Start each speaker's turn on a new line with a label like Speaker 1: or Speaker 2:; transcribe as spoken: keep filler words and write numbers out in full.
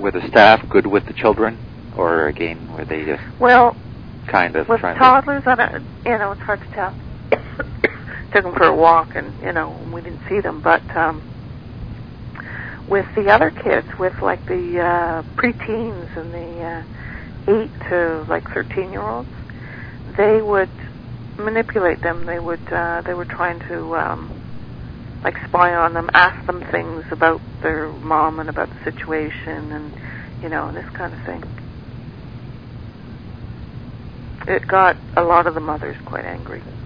Speaker 1: were the staff good with the children, or again were they just
Speaker 2: well
Speaker 1: kind of
Speaker 2: with
Speaker 1: trying
Speaker 2: toddlers? To... I don't, you know, it's hard to tell. Took them for a walk, and you know, we didn't see them. But um, with the other kids, with like the uh, preteens and the uh, eight to like thirteen year olds, they would manipulate them. They would uh, they were trying to um, like spy on them, ask them things about their mom and about the situation, and you know, this kind of thing. It got a lot of the mothers quite angry.